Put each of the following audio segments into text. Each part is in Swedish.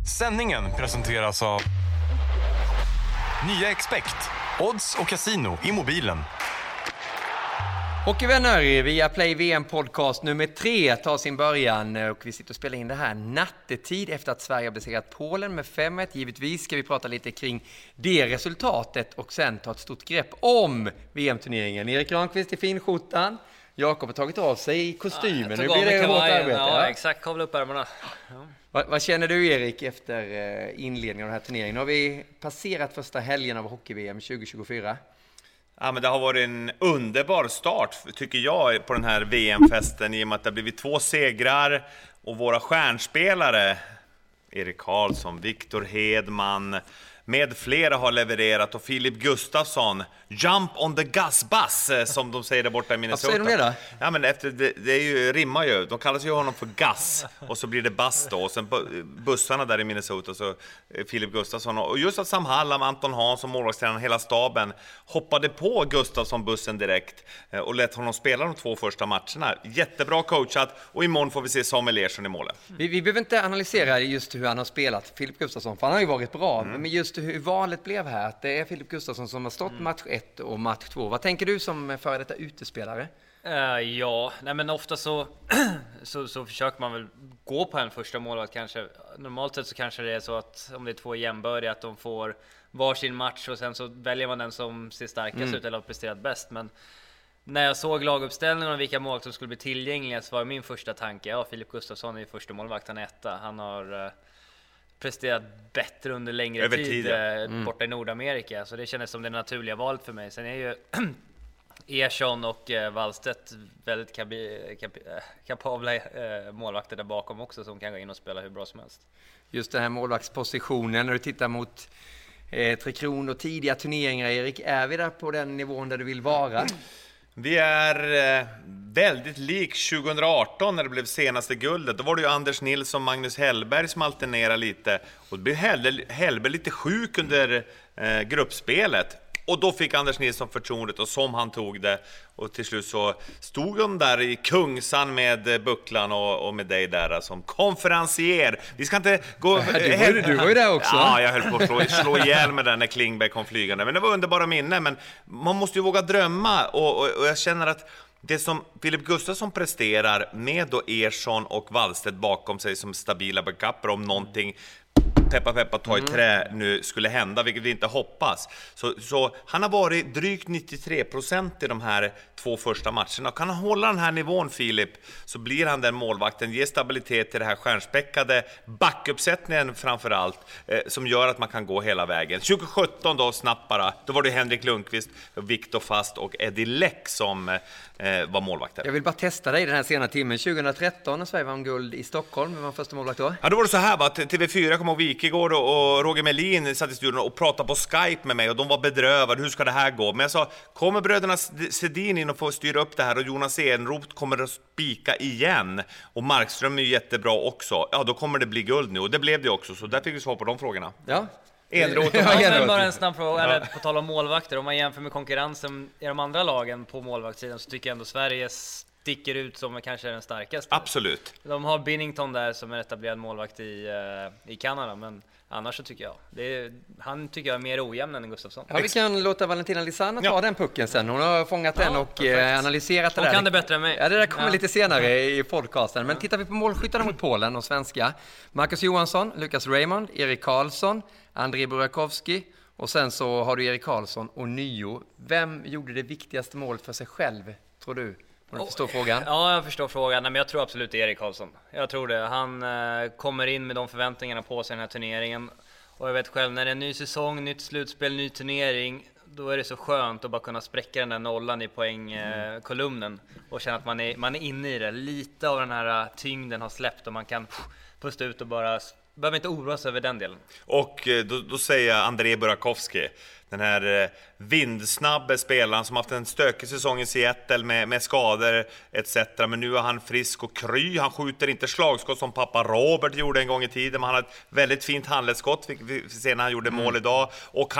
Sändningen presenteras av Nya Expect, odds och casino i mobilen. Hockeyvänner, via Play VM-podcast nummer 3 tar sin början och vi sitter och spelar in det här nattetid efter att Sverige har besegrat Polen med 5-1. Givetvis ska vi prata lite kring det resultatet och sen ta ett stort grepp om VM-turneringen. Erik Granqvist i finskjortan. Jakob har tagit av sig kostymen. Nu blir det hårt arbete. Ja, exakt. Kavla upp ärmarna. Ja. Vad känner du, Erik, efter inledningen av den här turneringen? Nu har vi passerat första helgen av hockey-VM 2024. Ja, men det har varit en underbar start, tycker jag, på den här VM-festen i och med att det har blivit 2 segrar och våra stjärnspelare, Erik Karlsson, Victor Hedman med flera har levererat, och Filip Gustafsson, jump on the gas bus, som de säger där borta i Minnesota. Vad säger de det då? Ja, men det är ju, rimmar ju. De kallar ju honom för gas, och så blir det bus då. Och sen bussarna där i Minnesota, så Filip Gustafsson. Och just att Sam Hallam, Anton Hansson, målvaktstränaren, hela staben hoppade på Gustafsson-bussen direkt och lät honom spela de 2 första matcherna. Jättebra coachat, och imorgon får vi se Samuel Ersson i målen. Vi behöver inte analysera just hur han har spelat, Filip Gustafsson, för han har ju varit bra. Men just hur valet blev här, att det är Filip Gustafsson som har stått match 1 och match 2. Vad tänker du som före detta utespelare? Men ofta så försöker man väl gå på en första målvakt kanske. Normalt sett så kanske det är så att om det är 2 jämbördiga, att de får varsin match och sen så väljer man den som ser starkast ut eller har presterat bäst. Men när jag såg laguppställningen och vilka målvakter som skulle bli tillgängliga, så var min första tanke, Filip Gustafsson är första målvakt, han är etta. Han har presterat bättre under längre tid borta i Nordamerika, så det kändes som det naturliga valet för mig. Sen är ju Ersson och Wallstedt väldigt kapabla målvakter där bakom också, som kan gå in och spela hur bra som helst. Just den här målvaktspositionen, när du tittar mot Tre Kronor och tidiga turneringar, Erik, är vi där på den nivån där du vill vara? Vi är väldigt lik 2018 när det blev senaste guldet. Då var det ju Anders Nilsson och Magnus Hellberg som alternerade lite. Och det blev Hellberg lite sjuk under gruppspelet. Och då fick Anders Nilsson förtroendet, och som han tog det. Och till slut så stod de där i Kungsan med Bucklan och med dig där som konferencier. Vi ska inte gå... Du var ju där också. Ja, jag höll på att slå ihjäl med den när Klingberg kom flygande. Men det var underbara minnen. Men man måste ju våga drömma. Och jag känner att det som Filip Gustafsson presterar med då Ersson och Wallstedt bakom sig som stabila backuper, om någonting peppa ta i trä nu skulle hända, vilket vi inte hoppas. Så han har varit drygt 93% i de här 2 första matcherna. Kan han hålla den här nivån, Filip, så blir han den målvakten, ger stabilitet till det här stjärnspäckade backuppsättningen framförallt, som gör att man kan gå hela vägen. 2017 då, snabbt bara, då var det Henrik Lundqvist, Viktor Fast och Eddie Läck som var målvakter. Jag vill bara testa dig den här sena timmen. 2013 när Sverige vann guld i Stockholm, vem var första målvakt då? Ja, då var det så här, va? TV4 kom och Wikegård och Roger Melin satt i studion och pratade på Skype med mig, och de var bedrövade, hur ska det här gå? Men jag sa, kommer bröderna Sedin in och får styra upp det här, och Jonas Enroth kommer att spika igen, och Markström är ju jättebra också. Ja, då kommer det bli guld nu, och det blev det också, så där fick vi svar på de frågorna. Ja. Enroth men bara en snabb fråga, eller på tal om målvakter, om man jämför med konkurrensen i de andra lagen på målvaktssidan, så tycker jag ändå Sverige sticker ut som kanske den starkaste. Absolut. De har Binnington där som är etablerad målvakt i Kanada, men annars så tycker jag han tycker jag är mer ojämn än Gustafsson. Ja, vi kan låta Valentina Lisanna ta den pucken sen. Hon har fångat den och analyserat det där. Hon kan det bättre än mig. Ja, det där kommer lite senare i podcasten. Men tittar vi på målskyttarna mot Polen och svenska: Marcus Johansson, Lucas Raymond, Erik Karlsson, Andrei Burakovsky, och sen så har du Erik Karlsson och Nio. Vem gjorde det viktigaste målet för sig själv, tror du? Du förstår frågan? Ja, jag förstår frågan. Nej, men jag tror absolut Erik Karlsson. Jag tror det. Han kommer in med de förväntningarna på sig den här turneringen. Och jag vet själv, när det är en ny säsong, nytt slutspel, ny turnering, då är det så skönt att bara kunna spräcka den där nollan i poängkolumnen och känna att man är inne i det. Lite av den här tyngden har släppt och man kan pusta ut och bara behöver inte oroa sig över den delen. Och då säger jag Andrei Burakovsky, den här vindsnabbe spelaren som haft en stökig säsong i Seattle med skador etc. Men nu är han frisk och kry. Han skjuter inte slagskott som pappa Robert gjorde en gång i tiden, men han har ett väldigt fint handledsskott, vi ser när han gjorde mål idag. Och han är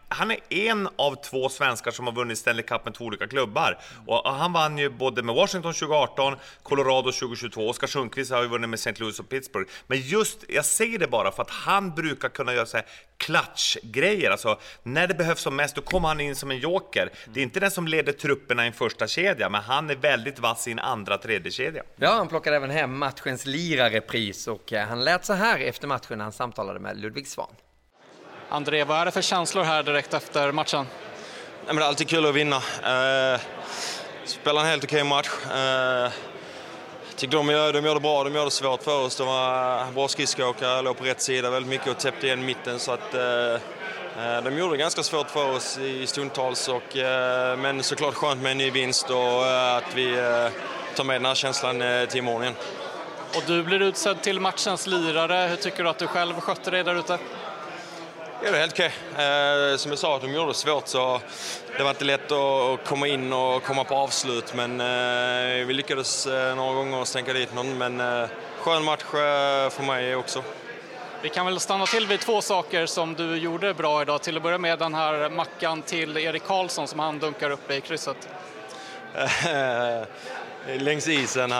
han är en av 2 svenskar som har vunnit Stanley Cup med 2 olika klubbar. Och han vann ju både med Washington 2018, Colorado 2022. Oskar Sundqvist har ju vunnit med St. Louis och Pittsburgh. Men just, jag säger det bara för att han brukar kunna göra så här klatschgrejer. Alltså, när det behövs som mest, då kommer han in som en joker. Det är inte den som leder trupperna i en första kedja, men han är väldigt vass i en andra, tredje kedja. Ja, han plockade även hem matchens lirarepris och han lät så här efter matchen när han samtalade med Ludvig Svan. André, vad är det för känslor här direkt efter matchen? Nej, men det är alltid kul att vinna. Spela en helt okej match. Tycker de gör det bra, de gör det svårt för oss. De var bra skridskoåkare, låg på rätt sida väldigt mycket och täppte igen mitten. Så att, de gjorde det ganska svårt för oss i stundtals. Men såklart skönt med en ny vinst och att vi tar med den här känslan till imorgon igen. Och du blir utsedd till matchens lirare. Hur tycker du att du själv skötte dig där ute? Ja, det är helt okej. Som jag sa, att de gjorde det svårt så det var inte lätt att komma in och komma på avslut. Men vi lyckades några gånger stänka dit någon. Men skön match för mig också. Vi kan väl stanna till vid 2 saker som du gjorde bra idag. Till att börja med den här mackan till Erik Karlsson som han dunkar upp i krysset. Längs isen,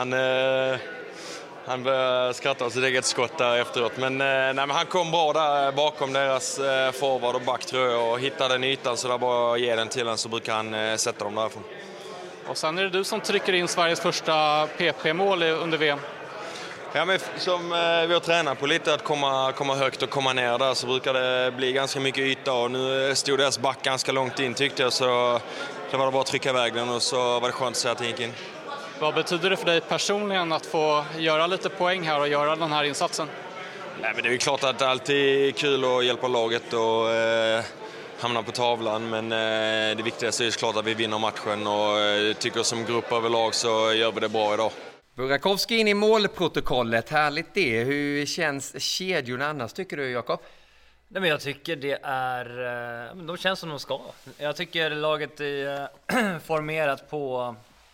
han började skratta åt sitt eget skott där efteråt. Men han kom bra där bakom deras forward och back tror jag och hittade den ytan så där bara ge den till honom så brukar han sätta dem därifrån. Och sen är det du som trycker in Sveriges första PP-mål under VM. Ja, men som vi har tränat på lite att komma högt och komma ner där så brukar det bli ganska mycket yta och nu stod deras back ganska långt in tyckte jag så det var bara att trycka iväg den och så var det skönt att se att det gick in. Vad betyder det för dig personligen att få göra lite poäng här och göra den här insatsen? Nej, men det är ju klart att det alltid är kul att hjälpa laget och hamna på tavlan. Men det viktigaste är klart att vi vinner matchen och tycker som grupp överlag så gör vi det bra idag. Burakovsky in i målprotokollet, härligt det. Hur känns kedjorna annars tycker du, Jakob? Nej, men jag tycker det är, de känns som de ska. Jag tycker laget är formerat på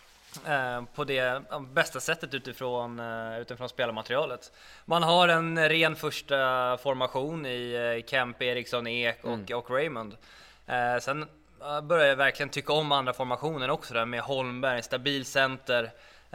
det bästa sättet utifrån spelarmaterialet. Man har en ren första formation i Kemp, Eriksson, Ek och Raymond. Sen börjar jag verkligen tycka om andra formationen också där med Holmberg, stabil center,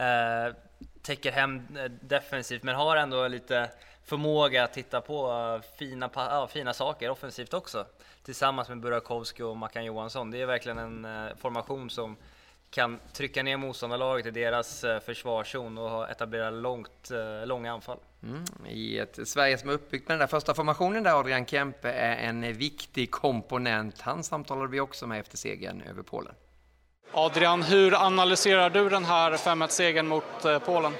täcker hem defensivt men har ändå lite förmåga att titta på fina saker offensivt också. Tillsammans med Burakovsky och Mackan Johansson. Det är verkligen en formation som kan trycka ner motståndarlaget i deras försvarszon och etablera långa anfall. I ett Sverige som är uppbyggt med den där första formationen där Adrian Kempe är en viktig komponent. Han samtalade vi också med efter segern över Polen. Adrian, hur analyserar du den här 5-1-segern mot Polen?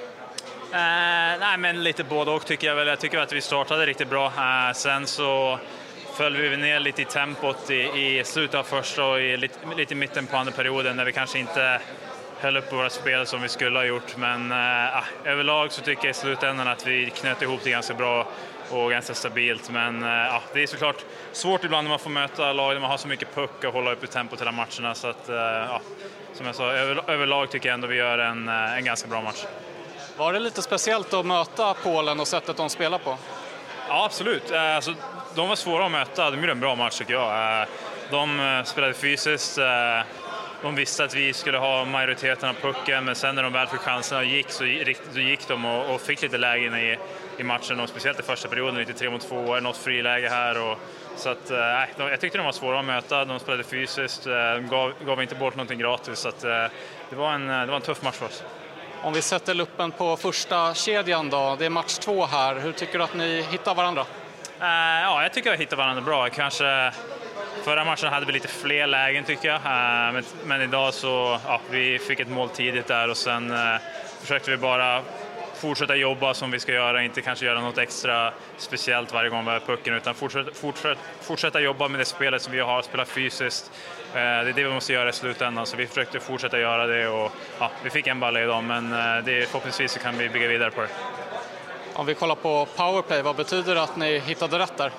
Nej, men lite både och tycker jag väl. Jag tycker att vi startade riktigt bra. Sen så föll vi ner lite i tempot i slutet av första och lite i mitten på andra perioden när vi kanske inte höll upp på våra spel som vi skulle ha gjort. Men överlag så tycker jag i slutändan att vi knöt ihop det ganska bra och ganska stabilt. Men det är såklart svårt ibland när man får möta lag där man har så mycket puck och hålla upp i tempot hela matcherna. Så att, som jag sa, överlag tycker jag ändå vi gör en ganska bra match. Var det lite speciellt att möta Polen och sättet de spelar på? Ja, absolut. Alltså, de var svåra att möta. De gjorde en bra match tycker jag. De spelade fysiskt. De visste att vi skulle ha majoriteten av pucken, men sen när de väl fick chanserna så gick de och fick lite lägen i matchen. Och speciellt i första perioden, lite 3-2, något friläge här. Så att, jag tyckte de var svåra att möta. De spelade fysiskt, gav inte bort någonting gratis. Så att, det var en tuff match för oss. Om vi sätter luppen på första kedjan då, det är match 2 här. Hur tycker du att ni hittar varandra? Jag tycker att vi hittar varandra bra. Kanske förra matchen hade vi lite fler lägen tycker jag. Men idag så, vi fick ett mål tidigt där och sen försökte vi bara fortsätta jobba som vi ska göra. Inte kanske göra något extra speciellt varje gång vi har pucken utan fortsätta jobba med det spelet som vi har, spela fysiskt. Det är det vi måste göra i slutändan, så vi försökte fortsätta göra det och vi fick en balle idag, men förhoppningsvis så kan vi bygga vidare på det. Om vi kollar på powerplay, vad betyder det att ni hittade rätt där?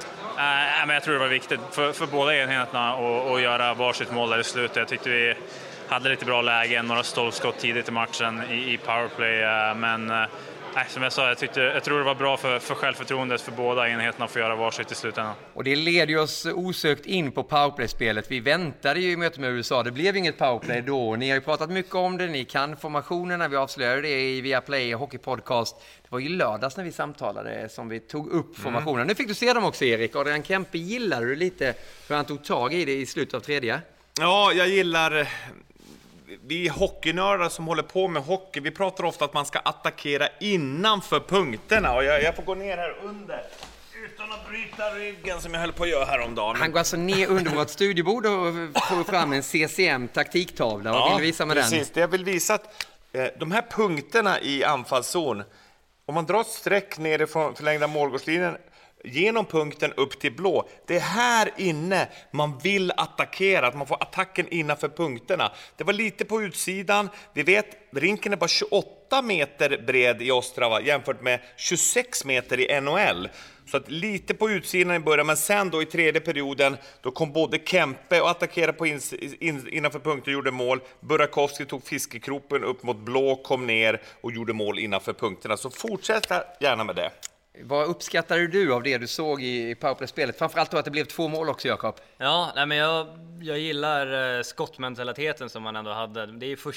Men jag tror det var viktigt för båda enheterna att göra varsitt mål där i slutet. Jag tyckte vi hade lite bra lägen, några stolpskott tidigt i matchen i powerplay, men som jag sa, jag tror det var bra för självförtroendet för båda enheterna att få göra varsitt i slutändan. Och det leder ju oss osökt in på powerplay-spelet. Vi väntade ju i mötet med USA. Det blev inget powerplay då. Ni har ju pratat mycket om det. Ni kan formationerna. Vi avslöjade det i Viaplay Hockey Podcast. Det var ju lördags när vi samtalade som vi tog upp formationerna. Nu fick du se dem också, Erik. Adrian Kempe, gillade du lite hur han tog tag i det i slutet av tredje? Ja, jag gillar... Vi hockeynördar som håller på med hockey, vi pratar ofta att man ska attackera innanför punkterna. Och jag får gå ner här under utan att bryta ryggen som jag höll på att göra häromdagen. Han går alltså ner under vårt studiebord och får fram en CCM-taktiktavla. Vad vill du visa med precis. Det jag vill visa att de här punkterna i anfallszon, om man drar ett streck nerifrån förlängda målgårdslinjen genom punkten upp till blå. Det är här inne man vill attackera, att man får attacken innanför punkterna. Det var lite på utsidan. Vi vet, rinken är bara 28 meter bred i Ostrava jämfört med 26 meter i NHL. Så att lite på utsidan i början, men sen då i tredje perioden då kom både Kempe och attackerade på innanför punkter och gjorde mål. Burakovsky tog fiskekroppen upp mot blå, kom ner och gjorde mål innanför punkterna. Så fortsätt gärna med det. Vad uppskattade du av det du såg i powerplay-spelet? Framförallt då att det blev 2 mål också, Jakob. Ja, nej, men jag gillar skottmentaliteten som man ändå hade. Det är ju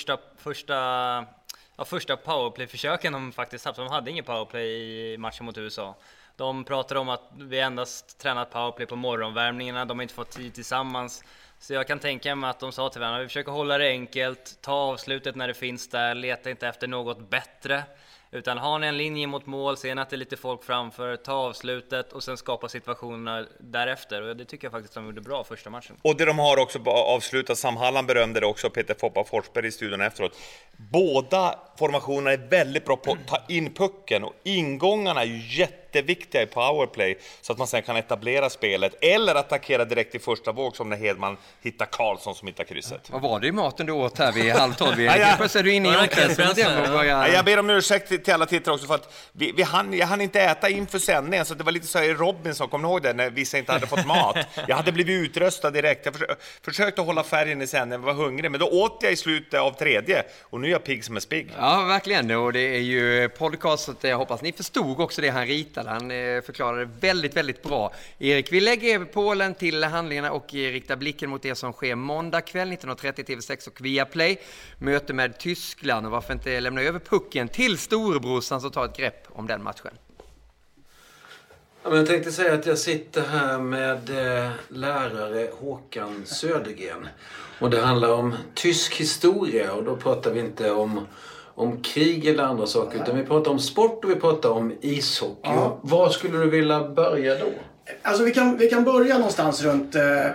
första powerplay-försöken de faktiskt haft. De hade ingen powerplay i matchen mot USA. De pratar om att vi endast tränat powerplay på morgonvärmningarna. De har inte fått tid tillsammans. Så jag kan tänka mig att de sa till varandra, vi försöker hålla det enkelt, ta avslutet när det finns där, leta inte efter något bättre. Utan har ni en linje mot mål, ser ni att det är lite folk framför, ta avslutet och sen skapa situationerna därefter. Och det tycker jag faktiskt de gjorde bra första matchen. Och det de har också avslutat, Sam Halland berömde det också, Peter Foppa Forsberg i studion efteråt. Båda formationerna är väldigt bra på att ta in pucken och ingångarna är ju jätteviktiga i powerplay så att man sen kan etablera spelet eller attackera direkt i första våg som när Hedman hittar Karlsson som hittar krysset. Vad var det i maten du åt här vid 11:30? Först är du inne i omklädningsrummet. Jag ber om ursäkt till alla tittare också för att jag hann inte äta inför sändningen så det var lite så här i Robinson, kommer ni ihåg det, när vissa inte hade fått mat. Jag hade blivit utröstad direkt. Jag försökte hålla färgen i sändningen, var hungrig, men då åt jag i slutet av tredje och nu är jag pigg som en spigg. Ja, verkligen. Och det är ju podcast så jag hoppas ni förstod också det han ritade. Han förklarade väldigt, väldigt bra. Erik, vi lägger Polen till handlingarna och riktar blicken mot det som sker måndag kväll 19:30 TV6 och Viaplay. Möte med Tyskland, och varför inte lämna över pucken till storebrorsan som tar ett grepp om den matchen. Ja, men jag tänkte säga att jag sitter här med lärare Håkan Södergren. Och det handlar om tysk historia, och då pratar vi inte om krig eller andra saker, utan vi pratar om sport och vi pratar om ishockey. Ja. Var skulle du vilja börja då? Alltså vi kan börja någonstans runt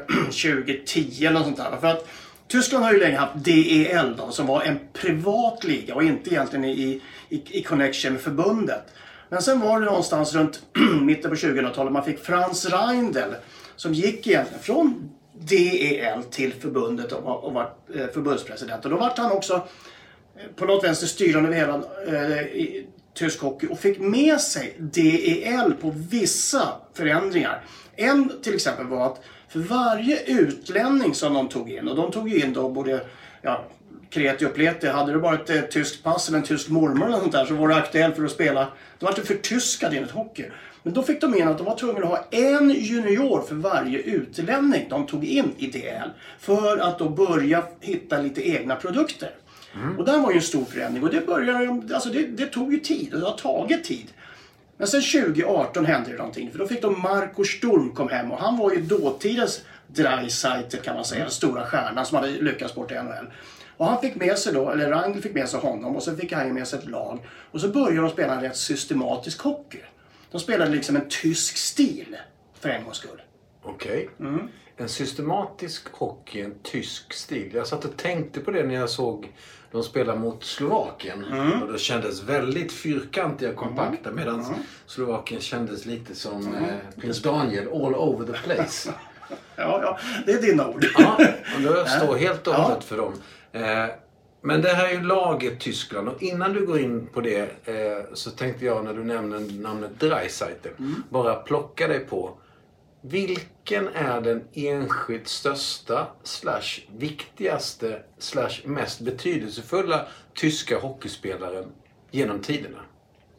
2010 eller något sånt där. För att Tyskland har ju länge haft DEL då, som var en privat liga och inte egentligen i connection med förbundet. Men sen var det någonstans runt mitten på 2000-talet man fick Franz Reindl som gick egentligen från DEL till förbundet och var förbundspresident. Och då var han också på något vänster styrande över hela tysk hockey och fick med sig DEL på vissa förändringar. En till exempel var att för varje utlänning som de tog in, och de tog in då både kreti och pleti, hade du bara ett tyskt pass eller en tysk mormor eller sånt där så var det aktuellt för att spela. Det var inte förtyskad enligt hockey. Men då fick de in att de var tvungna att ha en junior för varje utlänning de tog in i DL för att då börja hitta lite egna produkter. Och där var ju en stor förändring och det tog ju tid och det har tagit tid. Men sen 2018 hände det någonting, för då fick de Marco Sturm kom hem och han var ju dåtidens Dreisaitl kan man säga, den stora stjärnan som hade lyckats bort i NHL. Och han fick med sig då, eller Rangel fick med sig honom och så fick han med sig ett lag. Och så började de spela en rätt systematisk hockey. De spelade liksom en tysk stil för en gångs skull. Okej. En systematisk hockey, en tysk stil. Jag satt och tänkte på det när jag såg de spela mot Slovakien. Och det kändes väldigt fyrkantiga och kompakta medan Slovakien kändes lite som Prins Daniel all over the place. Ja, det är dina ord. Ja, och det står helt och hållet för dem. Men det här är ju laget Tyskland, och innan du går in på det så tänkte jag när du nämnde namnet Dreisaitl bara plocka dig på vilken är den enskilt största / viktigaste / mest betydelsefulla tyska hockeyspelaren genom tiderna?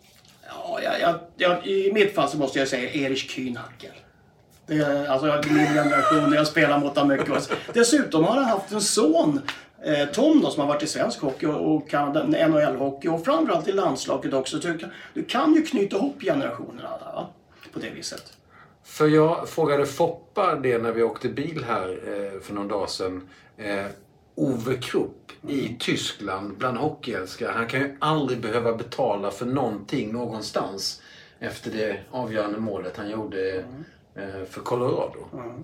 Ja, i mitt fall så måste jag säga Erich Kühnhackl. Det är alltså min generation, jag spelar mot honom mycket. Dessutom har han haft en son, Tom då, som har varit i svensk hockey och kan NHL-hockey och framförallt i landslaget också. Du kan ju knyta ihop generationerna där, va? På det viset. För jag frågade Foppa det när vi åkte bil här för någon dag sedan. Ove Krupp i Tyskland bland hockeyälskare. Han kan ju aldrig behöva betala för någonting någonstans efter det avgörande målet han gjorde för Colorado.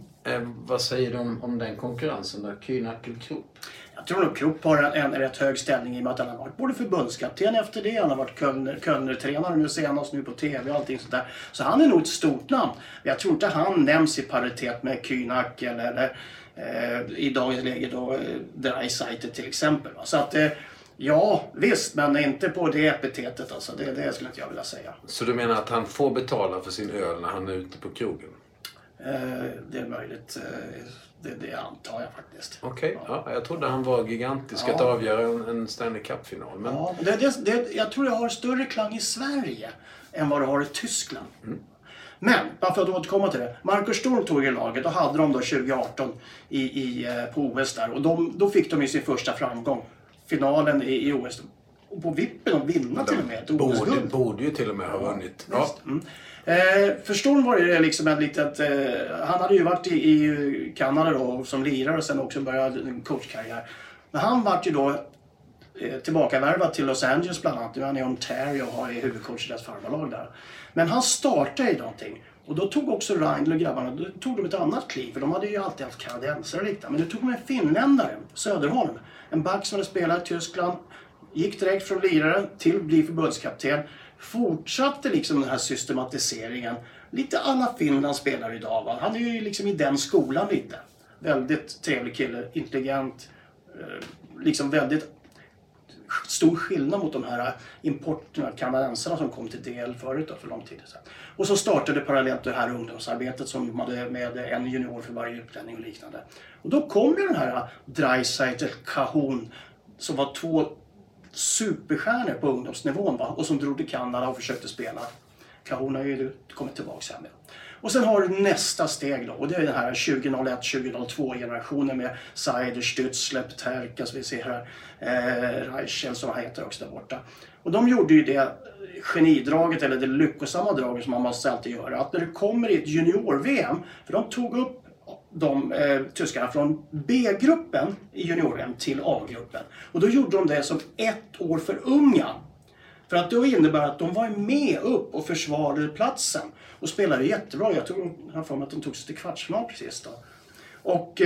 Vad säger de om den konkurrensen där? Kühnhackl-Krupp? Jag tror nog Krupp har en rätt hög ställning i och med att han har varit både förbundskapten efter det, han har varit Kölner-tränare nu senast nu på tv och allting sånt där. Så han är nog ett stort namn. Jag tror inte han nämns i paritet med Kühnhackl eller i dagens läge då Dreisaitl till exempel. Så att ja, visst, men inte på det epitetet alltså. Det skulle inte jag vilja säga. Så du menar att han får betala för sin öl när han är ute på krogen? Det är möjligt. Det antar jag faktiskt. Okej, ja, jag trodde han var gigantisk att avgöra en Stanley Cup-final. Men... Ja, jag tror det har större klang i Sverige än vad det har i Tyskland. Men, bara för att återkomma till det. Marcus Sturm tog i laget och hade de då 2018 på OS där. Och då fick de ju sin första framgång. Finalen i OS. Och på vippen att vinna till och med ett OS-guld. Borde ju till och med ha vunnit. Ja. För Sturm var det liksom ett litet... han hade ju varit i Kanada då som lirare och sen också började en coachkarriär. Men han var ju då tillbakavärvad till Los Angeles bland annat. Nu är han i Ontario och har huvudcoach i deras farmarlag där. Men han startade i någonting. Och då tog också Reindl och grabbarna, då tog de ett annat kliv. För de hade ju alltid haft kanadensare och liknande. Men nu tog de en finländare, Söderholm. En back som hade spelat i Tyskland. Gick direkt från lirare till att bli förbundskapten. Fortsatte liksom den här systematiseringen. Lite alla Finland spelar idag, va? Han är ju liksom i den skolan lite. Väldigt trevlig kille, intelligent. Liksom väldigt stor skillnad mot de här importerna, kanadensarna som kom till del förut då, för lång tid sedan. Och så startade parallellt det här ungdomsarbetet som hade med en junior för varje utlänning och liknande. Och då kom ju den här Dreisaitl, Kahun, som var 2 superstjärnor på ungdomsnivån, va? Och som drog till Kanada och försökte spela. Kahun har ju kommit tillbaka här med. Och sen har du nästa steg då, och det är den här 2001-2002 generationen med Seider, Stützle, Peterka, som vi ser här, Reichel som han heter också där borta. Och de gjorde ju det genidraget, eller det lyckosamma draget som man måste alltid göra, att när det kommer i ett junior-VM, för de tog upp de tyskarna från B-gruppen i junior-VM till A-gruppen. Och då gjorde de det som 1 år för unga. För att det innebär att de var med upp och försvarade platsen. Och spelade jättebra. Jag tror att de tog sig till kvartsfinal precis då. Och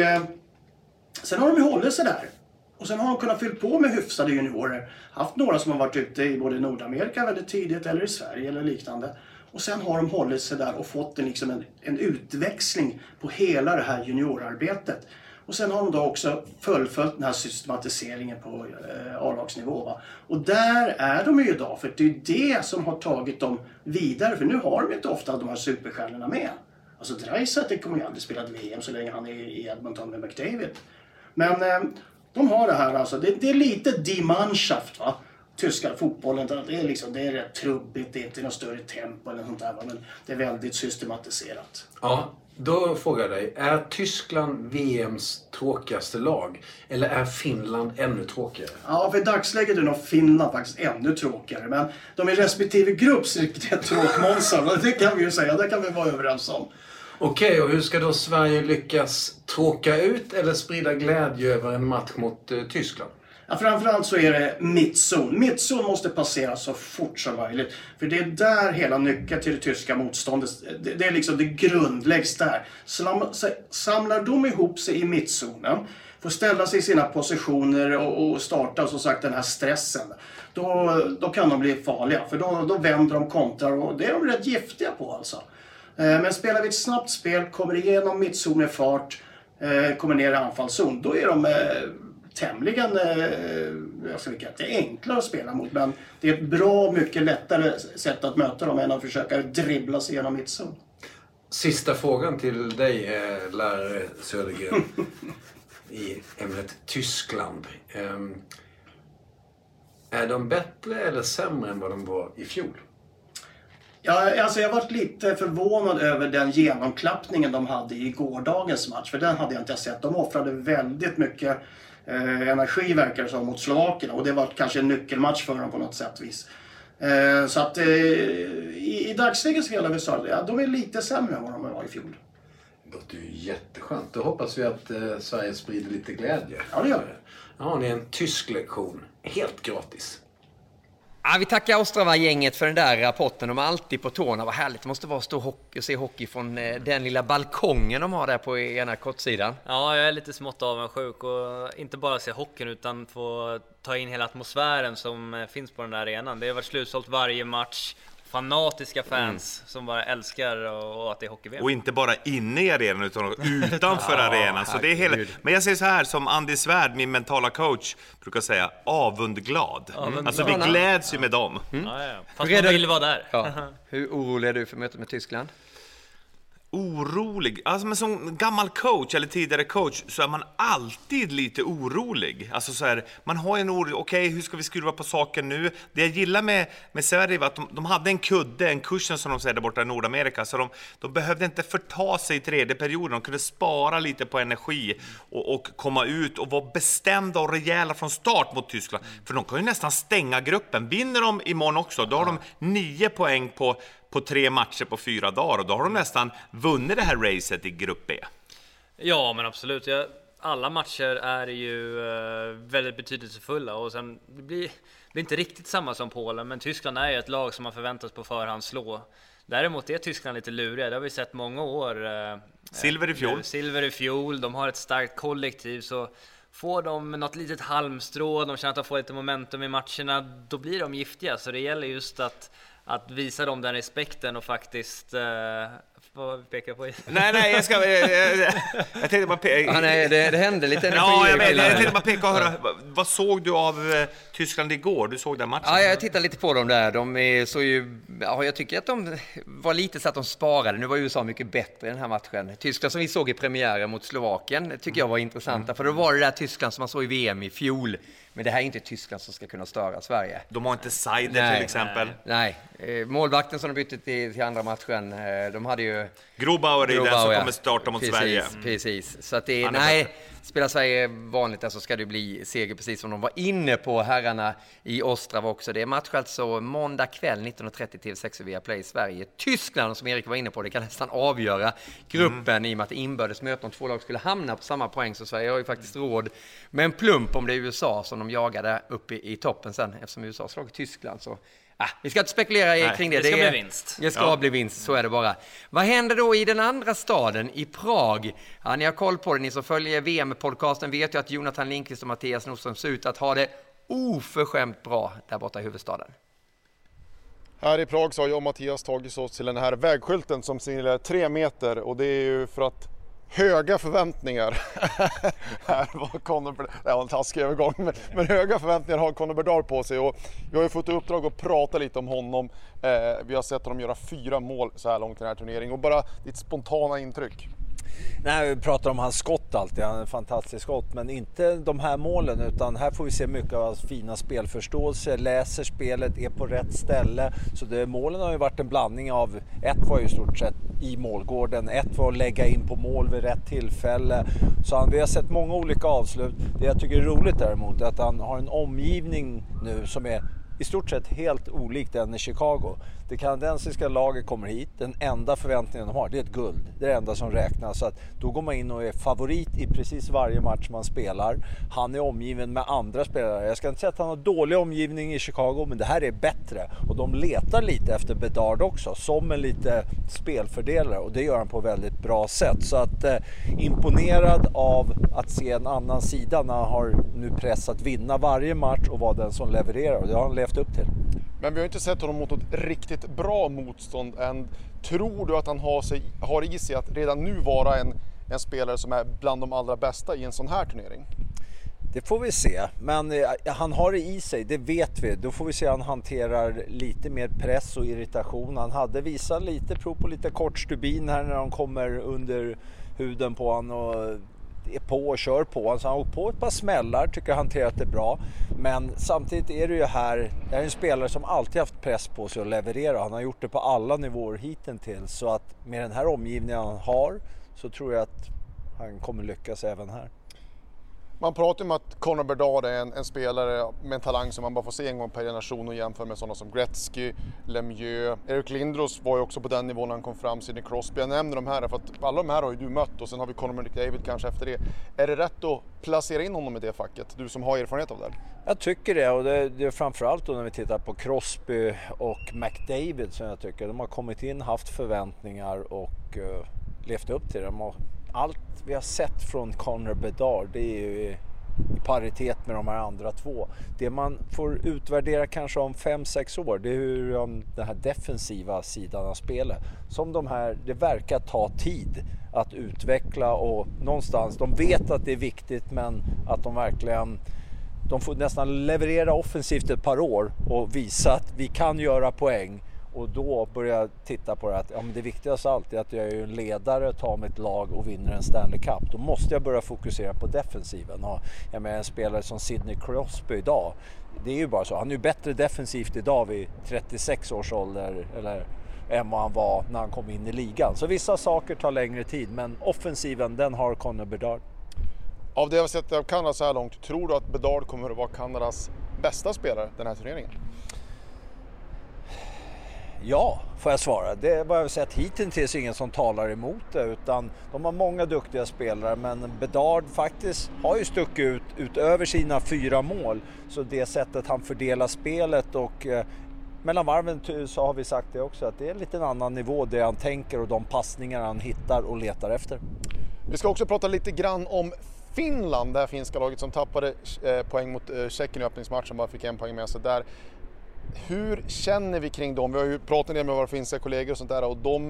sen har de ju hållit sig där. Och sen har de kunnat fylla på med hyfsade juniorer. Haft några som har varit ute i både Nordamerika väldigt tidigt eller i Sverige eller liknande. Och sen har de hållit sig där och fått en utväxling på hela det här juniorarbetet. Och sen har de då också fullföljt den här systematiseringen på A-lagsnivå. Va? Och där är de ju idag, för det är det som har tagit dem vidare. För nu har de inte ofta de här superstjärnorna med. Alltså Dreisaitl kommer ju aldrig spela VM så länge han är i Edmonton med McDavid. Men de har det här alltså. Det är lite die Mannschaft, va? Tyska fotbollen, det är rätt trubbigt, det är inte något större tempo eller sånt där, men det är väldigt systematiserat. Ja, då frågar jag dig, är Tyskland VMs tråkigaste lag eller är Finland ännu tråkigare? Ja, för i dagsläget är nog Finland faktiskt ännu tråkigare, men de är respektive grupps riktigt tråkmånsar, det kan vi ju säga, det kan vi vara överens om. Okej, och hur ska då Sverige lyckas tråka ut eller sprida glädje över en match mot Tyskland? Ja, framförallt så är det mittzon. Mittzon måste passera så fort som möjligt. För det är där hela nyckeln till det tyska motståndet, det är liksom det grundläggs där. Samlar de ihop sig i mittzonen, får ställa sig i sina positioner och starta som sagt den här stressen. Då kan de bli farliga, för då vänder de kontrar och det är de rätt giftiga på alltså. Men spelar vi ett snabbt spel, kommer igenom mittzon med fart, kommer ner i anfallszon, då är de tämligen det är enklare att spela mot, men det är ett bra mycket lättare sätt att möta dem än att försöka dribbla sig igenom mittzon. Sista frågan till dig, lärare Södergren, i ämnet Tyskland. Är de bättre eller sämre än vad de var i fjol? Ja, alltså jag varit lite förvånad över den genomklappningen de hade i gårdagens match. För den hade jag inte sett. De offrade väldigt mycket energi verkar det som mot Slovakien. Och det var kanske en nyckelmatch för dem på något sätt vis. Så att i dagsläget spelar vi så att de är lite sämre än vad de var i fjol. Det låter ju jätteskönt. Då hoppas vi att Sverige sprider lite glädje. Ja, det gör vi. Ja, har ni en tysk lektion. Helt gratis. Ja, vi tackar Ostrava-gänget för den där rapporten. De är alltid på tårna. Vad härligt det måste vara att stå och se hockey från den lilla balkongen de har där på ena kortsidan. Ja, jag är lite smått avundsjuk och inte bara se hockeyn utan få ta in hela atmosfären som finns på den där arenan. Det har varit slutsålt varje match. Fanatiska fans som bara älskar och att det är hockey-VM. Och inte bara inne i arenan utan utanför arenan. Så det är hela... Men jag säger så här, som Andy Svärd, min mentala coach, brukar säga, avundglad. Alltså vi gläds ju med dem. Fast man vill vara där. Ja. Hur orolig är du för mötet med Tyskland? Orolig? Alltså, men som gammal coach eller tidigare coach så är man alltid lite orolig. Alltså så här, man har en oro, okej, hur ska vi skruva på saken nu? Det jag gillar med Sverige var att de hade en kudde, en cushion som de säger där borta i Nordamerika. Så de behövde inte förta sig i tredje perioden. De kunde spara lite på energi och komma ut och vara bestämda och rejäla från start mot Tyskland. För de kan ju nästan stänga gruppen. Vinner de imorgon också, då har de 9 poäng på 3 matcher på 4 dagar och då har de nästan vunnit det här racet i grupp B. Ja, men absolut. Alla matcher är ju väldigt betydelsefulla och sen det blir inte riktigt samma som Polen, men Tyskland är ju ett lag som man förväntas på förhand slå. Däremot är Tyskland lite luriga, det har vi sett många år. Silver i fjol, de har ett starkt kollektiv, så får de något litet halmstrå, de känner att de får lite momentum i matcherna, då blir de giftiga. Så det gäller just att visa dem den respekten och faktiskt vad pekar på? Nej, jag tänkte bara peka. Ja, nej, det hände lite energi. Ja, jag tänkte bara peka och höra. Vad såg du av Tyskland igår? Du såg den matchen? Ja, jag tittade lite på dem där. Jag tycker att de var lite så att de sparade. Nu var USA mycket bättre i den här matchen. Tyskland som vi såg i premiären mot Slovakien tycker jag var intressanta. För då var det där Tyskland som man såg i VM i fjol. Men det här är inte Tyskland som ska kunna störa Sverige. De har inte Seider till exempel. Nej. Målvakten som de bytte till andra matchen, de hade ju... Grobauer är den som kommer starta mot Sverige. Precis. Så att spelar Sverige vanligt där så ska det bli seger, precis som de var inne på herrarna i Ostrava också. Det är match alltså måndag kväll 19:30 till 6 via Play Sverige. Tyskland, som Erik var inne på, det kan nästan avgöra gruppen i och med att inbördes möten om 2 lag skulle hamna på samma poäng, så Sverige har ju faktiskt råd med en plump om det är USA som de jagade upp i toppen sen, eftersom USA har slagit Tyskland. Så vi ska inte spekulera kring det. Det ska bli vinst. Det ska bli vinst, så är det bara. Vad händer då i den andra staden, i Prag? Ja, ni har koll på det, ni som följer VM-podcasten vet ju att Jonathan Lindqvist och Mattias Nordström ser ut att ha det oförskämt bra där borta i huvudstaden. Här i Prag så har jag och Mattias tagit oss till den här vägskylten som signalerar 3 meter, och det är ju för att höga förväntningar här var Conor, det var en taskig övergång, men höga förväntningar har Conor Bedard på sig, och jag har ju fått uppdrag att prata lite om honom. Vi har sett honom göra 4 mål så här långt i den här turneringen, och bara ditt spontana intryck. Nej, vi pratar om hans skott alltid, han är en fantastisk skott, men inte de här målen, utan här får vi se mycket av hans fina spelförståelse, läser spelet, är på rätt ställe. Så målen har ju varit en blandning av, ett var ju i stort sett i målgården, ett var att lägga in på mål vid rätt tillfälle. Så vi har sett många olika avslut. Det jag tycker är roligt däremot är att han har en omgivning nu som är i stort sett helt olikt den i Chicago. Det kanadensiska laget kommer hit, den enda förväntningen de har, det är ett guld. Det är det enda som räknas. Så att då går man in och är favorit i precis varje match man spelar. Han är omgiven med andra spelare. Jag ska inte säga att han har dålig omgivning i Chicago, men det här är bättre. Och de letar lite efter Bedard också, som en lite spelfördelare. Och det gör han på väldigt bra sätt. Så att imponerad av att se en annan sida när han har nu press att vinna varje match och vara den som levererar. Och det har han levt upp till. Men vi har inte sett honom mot ett riktigt bra motstånd än. Tror du att han har i sig att redan nu vara en spelare som är bland de allra bästa i en sån här turnering? Det får vi se, men han har det i sig, det vet vi. Då får vi se att han hanterar lite mer press och irritation. Han hade visat lite prov på lite kort stubin här när de kommer under huden på han, och är på och kör på. Alltså han har åkt på ett par smällar, tycker jag hanterat det bra. Men samtidigt är det ju här, det är en spelare som alltid haft press på sig att leverera. Han har gjort det på alla nivåer hittills. Så att med den här omgivningen han har så tror jag att han kommer lyckas även här. Man pratar om att Connor Bedard är en spelare med en talang som man bara får se en gång per generation och jämför med sådana som Gretzky, Lemieux. Erik Lindros var ju också på den nivån när han kom fram, Sidney Crosby. Jag nämner de här för att alla de här har ju du mött och sen har vi Connor McDavid kanske efter det. Är det rätt att placera in honom i det facket, du som har erfarenhet av det? Jag tycker det, och det är framförallt då när vi tittar på Crosby och McDavid som jag tycker. De har kommit in, haft förväntningar och levt upp till dem. Allt vi har sett från Connor Bedard, det är ju i paritet med de här andra två. Det man får utvärdera kanske om 5-6 år, det är hur den här defensiva sidan av spelet. Som de här, det verkar ta tid att utveckla och någonstans, de vet att det är viktigt men att de verkligen, de får nästan leverera offensivt ett par år och visa att vi kan göra poäng. Och då börjar jag titta på det att men det viktigaste alltid är att jag är en ledare, tar mitt lag och vinner en Stanley Cup. Då måste jag börja fokusera på defensiven. Och jag menar en spelare som Sidney Crosby idag, det är ju bara så. Han är ju bättre defensivt idag vid 36 års ålder än vad han var när han kom in i ligan. Så vissa saker tar längre tid, men offensiven den har Connor Bedard. Av det jag har sett av Kanada så här långt, tror du att Bedard kommer att vara Kanadas bästa spelare den här turneringen? Ja, får jag svara. Det är vad jag har sett hittills ingen som talar emot det, utan de har många duktiga spelare, men Bedard faktiskt har ju stuckit ut utöver sina 4 mål. Så det sättet han fördelar spelet och mellan varven så har vi sagt det också, att det är en lite annan nivå det han tänker och de passningar han hittar och letar efter. Vi ska också prata lite grann om Finland, det här finska laget som tappade poäng mot Tjeckien i öppningsmatchen, bara fick 1 poäng med sig där. Hur känner vi kring dem? Vi har ju pratat med våra finska kollegor och sånt där och det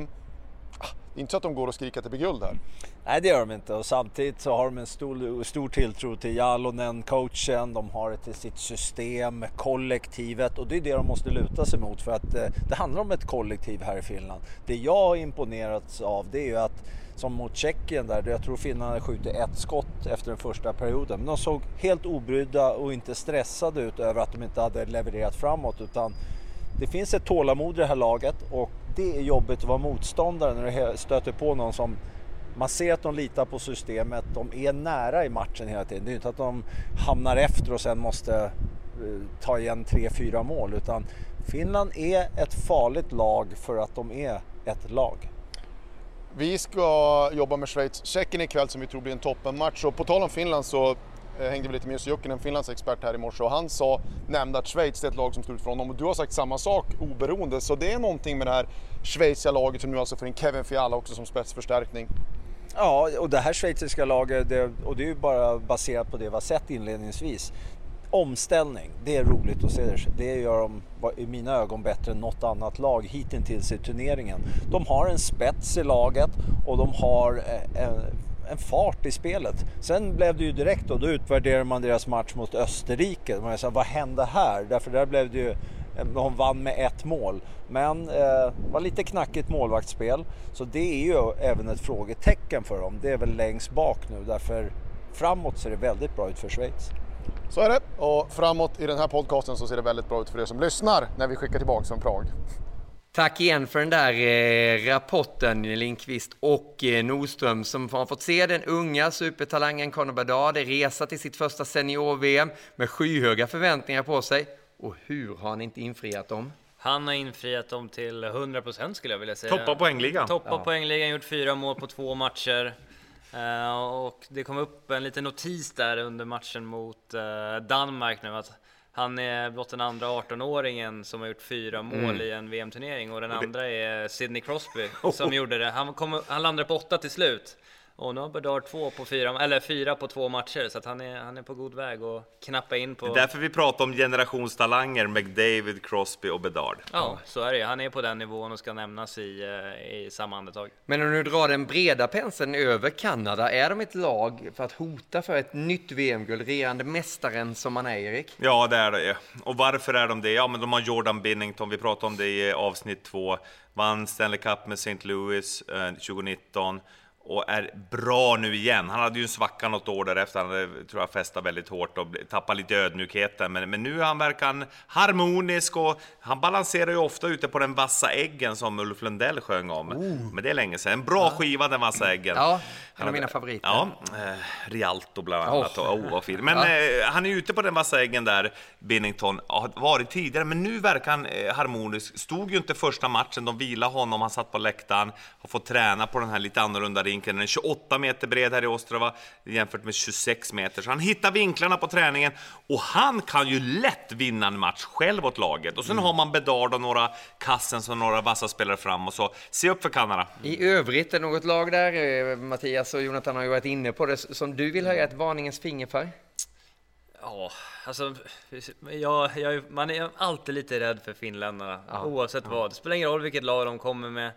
är inte så att de går och skriker att det blir guld här. Nej, det gör de inte, och samtidigt så har de en stor tilltro till Jalonen, coachen, de har det till sitt system, kollektivet, och det är det de måste luta sig mot för att det handlar om ett kollektiv här i Finland. Det jag har imponerats av det är ju att som mot Tjeckien där jag tror finnarna skjuter 1 skott efter den första perioden, men de såg helt obrydda och inte stressade ut över att de inte hade levererat framåt, utan det finns ett tålamod i det här laget och det är jobbigt att vara motståndare när du stöter på någon som man ser att de litar på systemet, de är nära i matchen hela tiden. Det är inte att de hamnar efter och sen måste ta igen 3-4 mål, utan Finland är ett farligt lag för att de är ett lag. Vi ska jobba med Schweiz-Tjeckien ikväll som vi tror blir en toppenmatch, och på tal om Finland så hängde vi lite med Jussi Jokinen, Finlands expert här i morse, och han nämnde att Schweiz är ett lag som står ut från honom, och du har sagt samma sak oberoende, så det är någonting med det här schweiziska laget som nu alltså får in Kevin Fiala också som spetsförstärkning. Ja, och det här schweiziska laget, och det är ju bara baserat på det vi har sett inledningsvis. Omställning, det är roligt att se det. Det gör de i mina ögon bättre än något annat lag hittills i turneringen. De har en spets i laget och de har en fart i spelet. Sen blev det ju direkt då utvärderar man deras match mot Österrike. Man sa, vad hände här? Därför där blev det ju, de vann med 1 mål. Men var lite knackigt målvaktsspel. Så det är ju även ett frågetecken för dem. Det är väl längst bak nu. Därför framåt ser det väldigt bra ut för Schweiz. Så är det. Och framåt i den här podcasten så ser det väldigt bra ut för er som lyssnar när vi skickar tillbaka från Prag. Tack igen för den där rapporten, Lindqvist och Nordström, som har fått se den unga supertalangen Connor Bedard resa till sitt första senior-VM med skyhöga förväntningar på sig. Och hur har han inte infriat dem? Han har infriat dem till 100% skulle jag vilja säga. Toppa poängligan. Poängligan, gjort 4 mål på 2 matcher. Och det kom upp en liten notis där under matchen mot Danmark nu att han är blott den andra 18-åringen som har gjort 4 mål i en VM-turnering, och den andra är Sidney Crosby som gjorde det. Han landade på 8 till slut. Och nu har Bedard 4 på 2 matcher, så att han är på god väg att knappa in på. Det är därför vi pratar om generationstalanger, McDavid, Crosby och Bedard. Ja, så är det. Han är på den nivån och ska nämnas i samma andetag. Men om du drar den breda penseln över Kanada, är de ett lag för att hota för ett nytt VM-guld, regerande mästaren som man är, Erik? Ja, det är det. Och varför är de det? Ja, men de har Jordan Binnington, vi pratade om det i avsnitt 2, vann Stanley Cup med St. Louis 2019. och är bra nu igen. Han hade ju en svacka något år därefter. Han hade, tror jag, festat väldigt hårt och tappade lite ödmjukheten. Men nu verkar han harmonisk och han balanserar ju ofta ute på den vassa äggen som Ulf Lundell sjöng om. Men det är länge sedan. En bra skiva, den vassa äggen. Ja, en av mina favoriter. Ja, Rialto bland annat. Vad fint. Men han är ute på den vassa äggen där, Binnington. Har varit tidigare, men nu verkar han harmonisk. Stod ju inte första matchen, de vilade honom. Han satt på läktaren, har fått träna på den här lite annorlunda rinken. Den är 28 meter bred här i Ostrava jämfört med 26 meter. Så han hittar vinklarna på träningen och han kan ju lätt vinna en match själv åt laget. Och sen har man Bedard och några kassen som några vassa spelare fram och så. Se upp för Kanada. I övrigt är något lag där, Mattias och Jonathan har ju varit inne på det, som du vill höja ett varningens finger för? Ja, alltså man är alltid lite rädd för finländarna, oavsett vad. Det spelar ingen roll vilket lag de kommer med.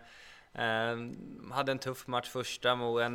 Hade en tuff match första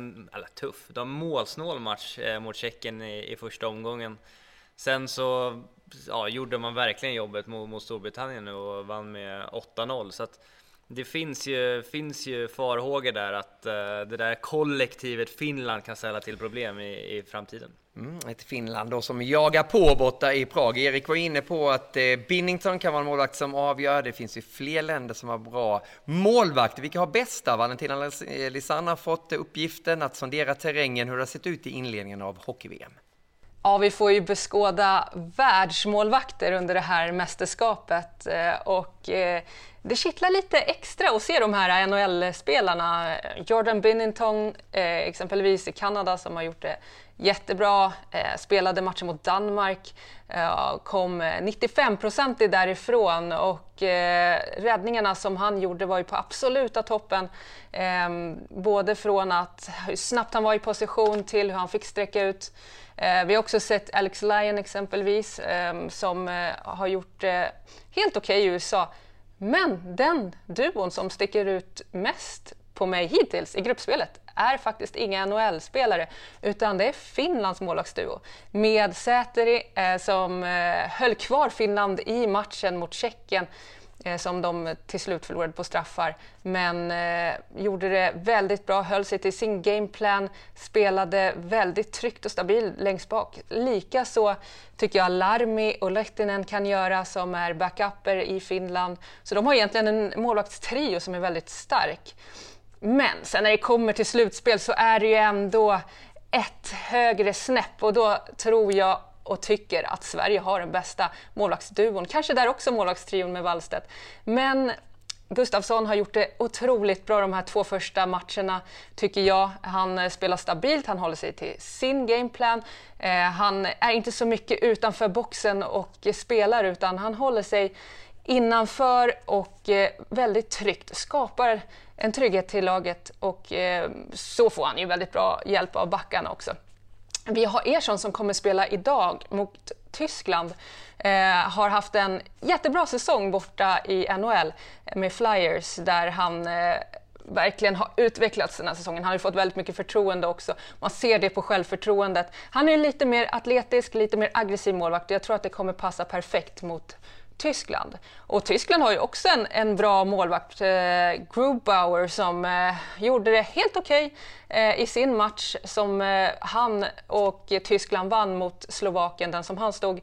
målsnål match mot Tjeckien i första omgången. Sen så gjorde man verkligen jobbet mot Storbritannien och vann med 8-0. Så att det finns ju farhågor där att det där kollektivet Finland kan ställa till problem i framtiden. Ett Finland då som jagar på borta i Prag. Erik var inne på att Binnington kan vara en målvakt som avgör. Det finns ju fler länder som har bra målvakter. Vilka har bästa? Valentina Lisanna har fått uppgiften att sondera terrängen, hur det har sett ut i inledningen av hockey-VM. Ja, vi får ju beskåda världsmålvakter under det här mästerskapet och det kittlar lite extra att se de här NHL-spelarna. Jordan Binnington exempelvis i Kanada som har gjort det jättebra, spelade matchen mot Danmark, kom 95% därifrån och räddningarna som han gjorde var ju på absoluta toppen. Både från att hur snabbt han var i position till hur han fick sträcka ut. Vi har också sett Alex Lyon exempelvis som har gjort helt okej i USA. Men den duon som sticker ut mest på mig hittills i gruppspelet är faktiskt inga NHL-spelare utan det är Finlands målvaktsduo med Säteri som höll kvar Finland i matchen mot Tjeckien som de till slut förlorade på straffar, men gjorde det väldigt bra, höll sig till sin gameplan, spelade väldigt tryggt och stabilt längst bak. Likaså tycker jag Larmi och Lehtinen kan göra som är backupper i Finland. Så de har egentligen en målvaktstrio som är väldigt stark. Men sen när det kommer till slutspel så är det ju ändå ett högre snäpp och då tror jag och tycker att Sverige har den bästa målvaktsduon. Kanske där också målvaktstrion med Wallstedt. Men Gustafsson har gjort det otroligt bra de här 2 första matcherna tycker jag. Han spelar stabilt, han håller sig till sin gameplan. Han är inte så mycket utanför boxen och spelar utan han håller sig innanför och väldigt tryggt. Skapar en trygghet till laget och så får han ju väldigt bra hjälp av backarna också. Vi har Ersson som kommer spela idag mot Tyskland. Har haft en jättebra säsong borta i NHL med Flyers där han verkligen har utvecklats den här säsongen. Han har ju fått väldigt mycket förtroende också. Man ser det på självförtroendet. Han är lite mer atletisk, lite mer aggressiv målvakt. Jag tror att det kommer passa perfekt mot Tyskland. Och Tyskland har ju också en bra målvakt, Grubauer, som gjorde det helt okej i sin match som han och Tyskland vann mot Slovakien, den som han stod.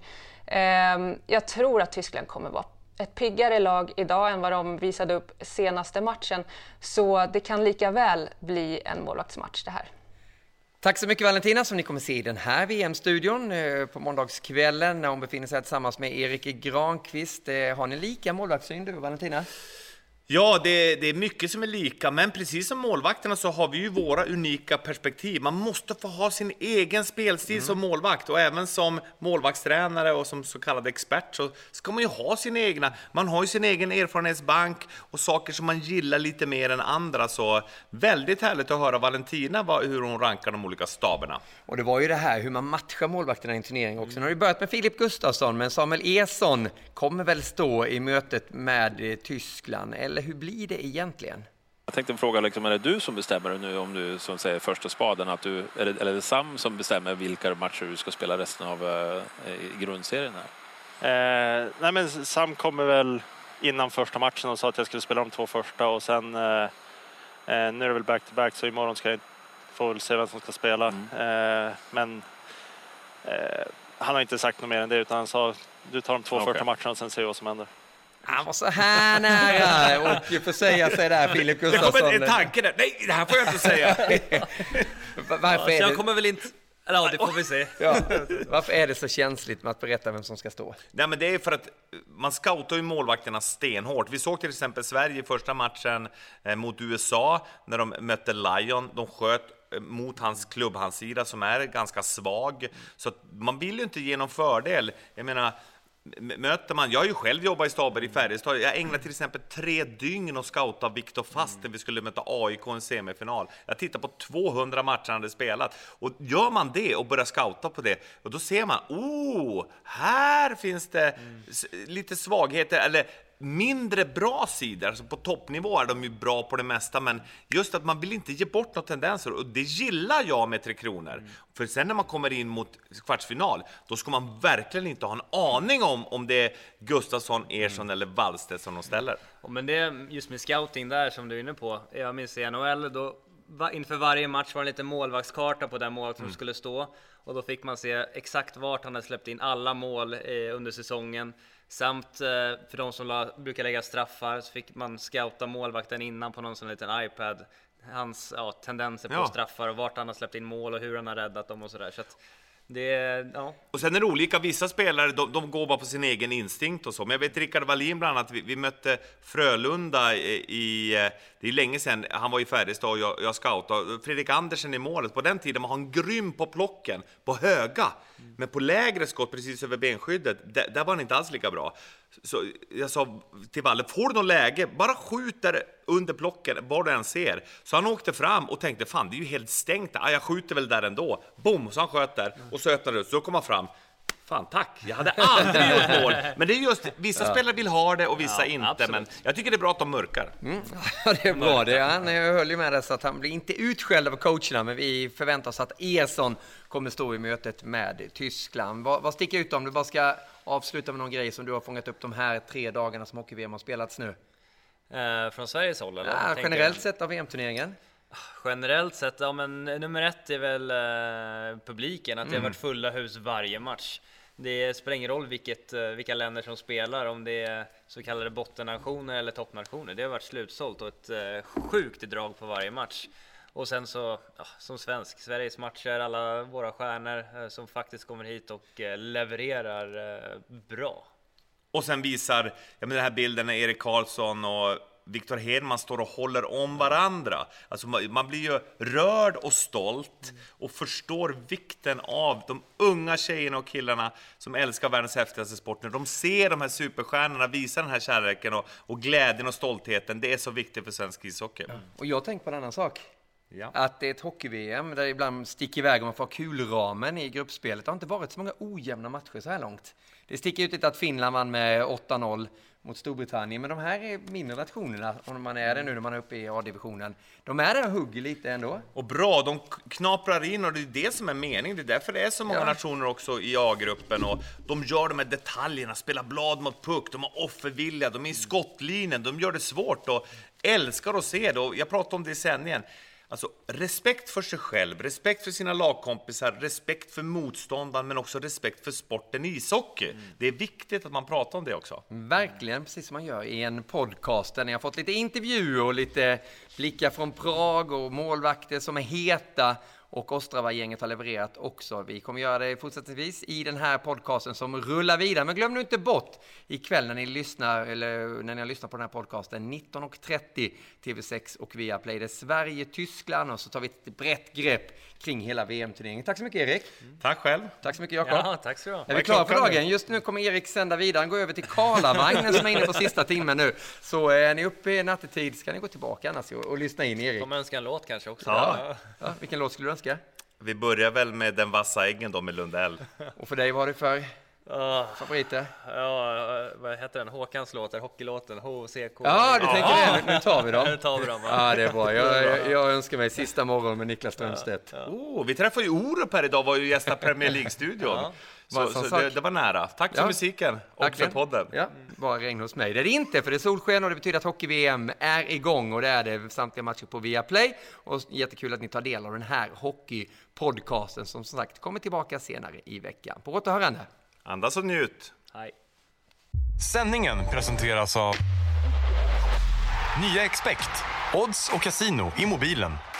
Jag tror att Tyskland kommer vara ett piggare lag idag än vad de visade upp senaste matchen. Så det kan lika väl bli en målvaktsmatch det här. Tack så mycket Valentina som ni kommer se i den här VM-studion på måndagskvällen när hon befinner sig tillsammans med Erik Granqvist. Har ni lika målvaktssyn du Valentina? Ja, det är mycket som är lika, men precis som målvakterna så har vi ju våra unika perspektiv. Man måste få ha sin egen spelstil som målvakt och även som målvaktstränare och som så kallad expert så ska man ju ha sin egna. Man har ju sin egen erfarenhetsbank och saker som man gillar lite mer än andra. Så väldigt härligt att höra Valentina hur hon rankar de olika staberna. Och det var ju det här hur man matchar målvakterna i en turnering också. Nu har vi börjat med Filip Gustafsson, men Samuel Ersson kommer väl stå i mötet med Tyskland. Eller hur blir det egentligen? Jag tänkte fråga, är det du som bestämmer nu om du som säger första spaden? Eller är det Sam som bestämmer vilka matcher du ska spela resten av grundserien här? Nej men Sam kommer väl innan första matchen och sa att jag skulle spela de 2 första och sen nu är det väl back-to-back så imorgon ska jag Får väl se vem som ska spela. Men han har inte sagt något mer än det, utan han sa du tar de 2 första matcherna och sen ser vi vad som händer. Han var så här nära och får säga sig där, Filip Gustafsson. Ja, men en tanke där. Nej, det här får jag inte säga. Varför är jag kommer väl inte... Ja, det får vi se. Ja. Varför är det så känsligt med att berätta vem som ska stå? Nej, men det är för att man scoutar ju målvakterna stenhårt. Vi såg till exempel Sverige i första matchen mot USA när de mötte Lyon. De sköt mot hans klubbhandsida som är ganska svag. Så att man vill ju inte ge någon fördel. Jag menar, möter man, jag har ju själv jobbat i staber i Färjestad. Jag ägnade till exempel 3 dygn och scouta Viktor Fast när vi skulle möta AIK i en semifinal. Jag tittar på 200 matcher han hade spelat. Och gör man det och börjar scouta på det, och då ser man, här finns det lite svagheter, eller mindre bra sidor. Alltså på toppnivå är de ju bra på det mesta, men just att man vill inte ge bort några tendenser, och det gillar jag med Tre Kronor. För sen när man kommer in mot kvartsfinal, då ska man verkligen inte ha en aning om det är Gustafsson, Ersson eller Wallstedt som de ställer. Men det är just med scouting där som du är inne på. Jag minns i NHL, då inför varje match var det en liten målvaktskarta på den målet som skulle stå, och då fick man se exakt vart han hade släppt in alla mål under säsongen. Samt för de som brukar lägga straffar så fick man scouta målvakten innan på någon sån liten iPad. Hans tendenser på straffar och vart han har släppt in mål och hur han har räddat dem och sådär. Så att Och sen är det olika, vissa spelare de går bara på sin egen instinkt och så. Men jag vet Rickard Wallin bland annat, vi mötte Frölunda det är länge sedan, han var i Färjestad och jag scoutade. Fredrik Andersen i målet, på den tiden var han grym på plocken, på höga. Men på lägre skott precis över benskyddet, där var han inte alls lika bra. Så jag sa till Valle, får du någon läge, bara skjut där under plocken, bara den ser. Så han åkte fram och tänkte, fan det är ju helt stängt, jag skjuter väl där ändå. Boom, så han sköt där och så öppnade det, så kom han fram. Fan, tack, jag hade aldrig gjort mål. Men det är just, vissa spelare vill ha det och vissa inte. Absolut. Men jag tycker det är bra att de mörkar. Ja, det är bra. Han höll ju med det, så att han blir inte utskälld av coacherna, men vi förväntar oss att Ersson kommer stå i mötet med Tyskland. Vad sticker ut om du bara ska avsluta med någon grej som du har fångat upp de här 3 dagarna som hockey-VM har spelats nu? Från Sveriges håll, eller? Ja, generellt sett av VM-turneringen. Generellt sett, men nummer 1 är väl publiken, att det har varit fulla hus varje match. Det spelar ingen roll vilka länder som spelar, om det är så kallade bottennationer eller toppnationer. Det har varit slutsålt och ett sjukt drag på varje match. Och sen så, som Sveriges matcher, alla våra stjärnor som faktiskt kommer hit och levererar bra. Och sen visar, den här bilden när Erik Karlsson och Victor Hedman står och håller om varandra. Alltså man blir ju rörd och stolt och förstår vikten av de unga tjejerna och killarna som älskar världens häftigaste sport. När de ser de här superstjärnorna visa den här kärleken och glädjen och stoltheten, det är så viktigt för svensk ishockey. Och jag tänker på en annan sak. Ja. Att det är ett hockey-VM där det ibland sticker iväg om man får kulramen i gruppspelet. Det har inte varit så många ojämna matcher så här långt. Det sticker ut lite att Finland vann med 8-0 mot Storbritannien, men de här är mindre nationerna, om man är det nu när man är uppe i A-divisionen. De är där och hugger lite ändå. Och bra, de knaprar in, och det är det som är meningen. Det är därför det är så många nationer också i A-gruppen, och de gör de här detaljerna, spelar blad mot puck, de har offervilja, de är i skottlinjen, de gör det svårt och älskar att se det. Och jag pratade om det i sändningen. Alltså, respekt för sig själv, respekt för sina lagkompisar, respekt för motståndaren, men också respekt för sporten ishockey. Det är viktigt att man pratar om det också. Verkligen, precis som man gör i en podcast där ni har fått lite intervjuer och lite blickar från Prag och målvakter som är heta. Och Ostrava-gänget har levererat också. Vi kommer göra det fortsättningsvis i den här podcasten som rullar vidare. Men glöm nu inte bort ikväll när ni har lyssnat på den här podcasten 19.30 TV6 och Viaplay. Det är Sverige-Tyskland, och så tar vi ett brett grepp kring hela VM-turneringen. Tack så mycket, Erik. Tack själv. Tack så mycket, Jakob. Ja, tack så mycket. Är vi klara för dagen? Just nu kommer Erik sända vidare. Han går över till Karlavagnen som är inne på sista timmen nu. Så är ni uppe i nattetid ska ni gå tillbaka annars och lyssna in Erik. Kommer önska en låt kanske också. Ja. Vilken låt skulle du önska? Vi börjar väl med Den vassa äggen då med Lundell. Och för dig, vad är det för favoriter? Ja, vad heter den? Håkans låt, hockeylåten, HCK. Ja, du tänker det. Nu tar vi dem. Nu tar vi dem. Ja, det är bra. Jag önskar mig Sista morgon med Niklas Strömstedt. Vi träffade ju Orup här idag, var ju gästa Premier League-studion. Så det var nära. Tack för musiken och för podden. Ja. bara regn hos mig. Det är det inte, för det är solsken och det betyder att hockey-VM är igång och det är det samtliga matcher på Viaplay. Och jättekul att ni tar del av den här hockeypodcasten som sagt kommer tillbaka senare i veckan. På återhörande. Andas och njut. Hej. Sändningen presenteras av Nya Expect, odds och casino i mobilen.